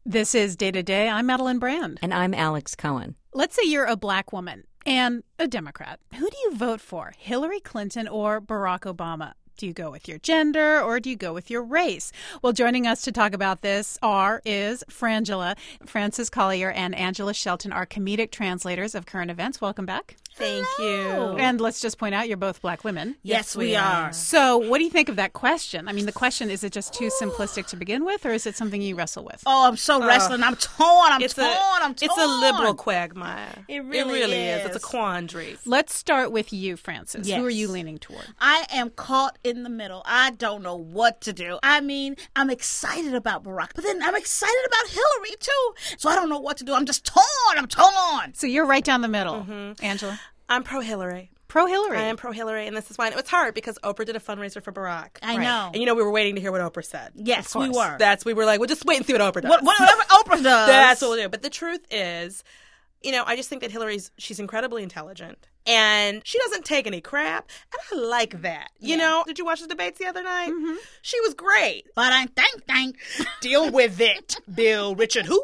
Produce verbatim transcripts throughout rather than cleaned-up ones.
This is Day to Day. I'm Madeline Brand. And I'm Alex Cohen. Let's say you're a black woman and a Democrat. Who do you vote for, Hillary Clinton or Barack Obama? Do you go with your gender or do you go with your race? Well, joining us to talk about this are is Frangela. Frances Collier and Angela Shelton are comedic translators of current events. Welcome back. Thank Hello. you. And let's just point out you're both black women. Yes, we are. So what do you think of that question? I mean, the question, is it just too simplistic to begin with, or is it something you wrestle with? Oh, I'm so wrestling. I'm torn. I'm it's torn. A, I'm torn. It's a liberal quagmire. It really, it really is. is. It's a quandary. Let's start with you, Frances. Yes. Who are you leaning toward? I am caught in the middle. I don't know what to do. I mean, I'm excited about Barack, but then I'm excited about Hillary, too. So I don't know what to do. I'm just torn. I'm torn. So you're right down the middle, Mm-hmm. Angela. I'm pro-Hillary. Pro-Hillary. I am pro-Hillary, and this is why. It's hard because Oprah did a fundraiser for Barack. I Right. know. And, you know, we were waiting to hear what Oprah said. Yes, we course. were. That's, we were like, well, just wait and see what Oprah does. What, whatever Oprah does. That's what we'll do. But the truth is, you know, I just think that Hillary's, she's incredibly intelligent. And she doesn't take any crap. And I like that. You Yeah. know, did you watch the debates the other night? Mm-hmm. She was great. But I think, think. Deal with it, Bill Richard who?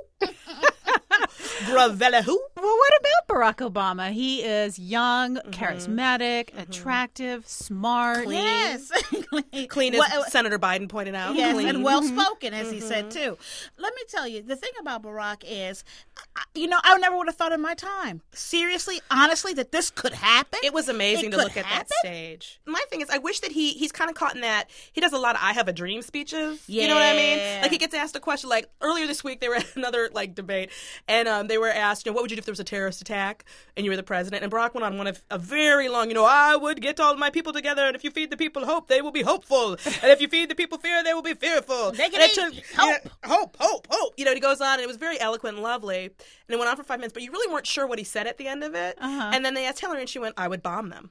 Gravella who? Well, what about Barack Obama? He is young, charismatic, Mm-hmm. attractive, smart. Yes. Clean, as Well, Senator Biden pointed out. Yes, Clean. and well-spoken, as he said, too. Let me tell you, the thing about Barack is, I- you know, I never would have thought in my time, seriously, honestly, that this could happen. It was amazing It to could look at happen? that stage. My thing is, I wish that he he's kind of caught in that. He does a lot of "I have a dream" speeches. You know what I mean? Yeah. Like he gets asked a question. Like earlier this week, they were at another like debate, and um, they were asked, you know, what would you do if there was a terrorist attack and you were the president? And Barack went on one of a very long, you know, I would get all my people together, and if you feed the people hope, they will be hopeful, and if you feed the people fear, they will be fearful. They can And eat it took- hope. yeah, hope, hope, hope. You know, and he goes on, and it was very eloquent and lovely, and it went on for five minutes, but you really weren't sure what he said at the end of it. Uh-huh. And then they asked Hillary, and she went, I would bomb them.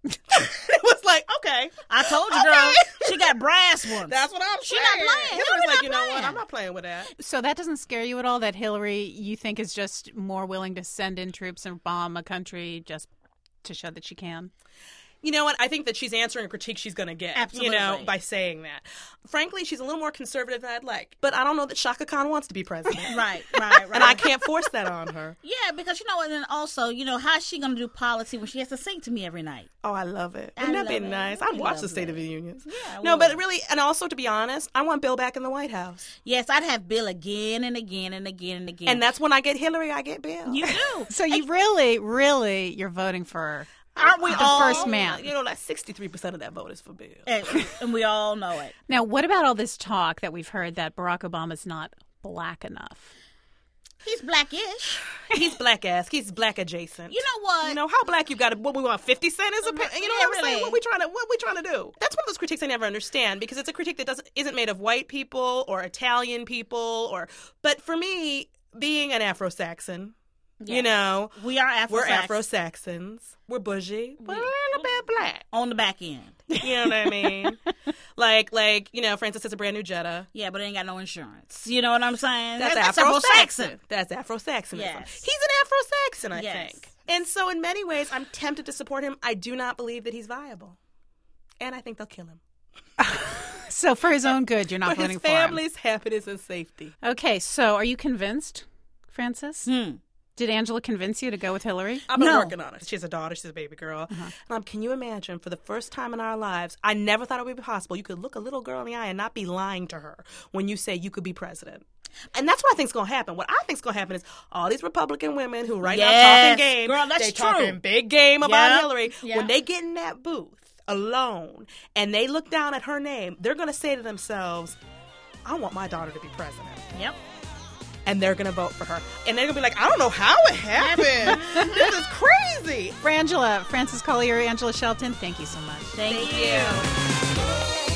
It was like, okay. I told you, Okay. girl, she got brass ones. That's what I'm She saying. not playing. Hillary's Hillary's like, not you know what? playing. I'm not playing with that. So that doesn't scare you at all, that Hillary, you think, is just more willing to send in troops and bomb a country just to show that she can? You know what? I think that she's answering a critique she's going to get, Absolutely. you know, by saying that. Frankly, she's a little more conservative than I'd like. But I don't know that Shaka Khan wants to be president. Right, right, right. And I can't force that on her. Yeah, because you know, and then also, you know, how's she going to do policy when she has to sing to me every night? Oh, I love it. I Wouldn't that be love it. nice? That'd I'd be watch the lovely. State of the Unions. Yeah, I no, would. but really, and also to be honest, I want Bill back in the White House. Yes, I'd have Bill again and again and again and again. And that's when I get Hillary, I get Bill. you do. So you really, really, you're voting for Aren't we the all? first man. You know, like sixty-three percent of that vote is for Bill. And, and we all know it. Now, what about all this talk that we've heard that Barack Obama's not black enough? He's blackish. He's black ass. He's black adjacent. You know what? You know how black you got to? What we want? Fifty Cent is a. pa- You know Yeah, what I'm saying? really. What we trying to? What we trying to do? That's one of those critiques I never understand because it's a critique that doesn't isn't made of white people or Italian people or. But for me, being an Afro-Saxon, Yeah. you know, We are Afro. we're Afro-Saxons. We're bougie, but a little bit black. on the back end. You know what I mean? like, like you know, Francis has a brand new Jetta. Yeah, but it ain't got no insurance. You know what I'm saying? That's, That's Afro-Saxon. That's Afro-Saxonism. Yes. He's an Afro-Saxon, I Yes. think. And so in many ways, I'm tempted to support him. I do not believe that he's viable. And I think they'll kill him. So for his own good, you're not For voting his for him. family's happiness and safety. Okay, so are you convinced, Frances? Hmm. Did Angela convince you to go with Hillary? I've been No. working on it. She has a daughter. She's a baby girl. And um, can you imagine, for the first time in our lives, I never thought it would be possible. You could look a little girl in the eye and not be lying to her when you say you could be president. And that's what I think's going to happen. What I think's going to happen is all these Republican women who right now Yes. talking game, Girl, that's they true. talking big game about Yep. Hillary. Yep. When they get in that booth alone and they look down at her name, they're going to say to themselves, I want my daughter to be president. Yep. And they're going to vote for her. And they're going to be like, I don't know how it happened. This is crazy. Frangela, Frances Collier, Angela Shelton, thank you so much. Thank, Thank you. you.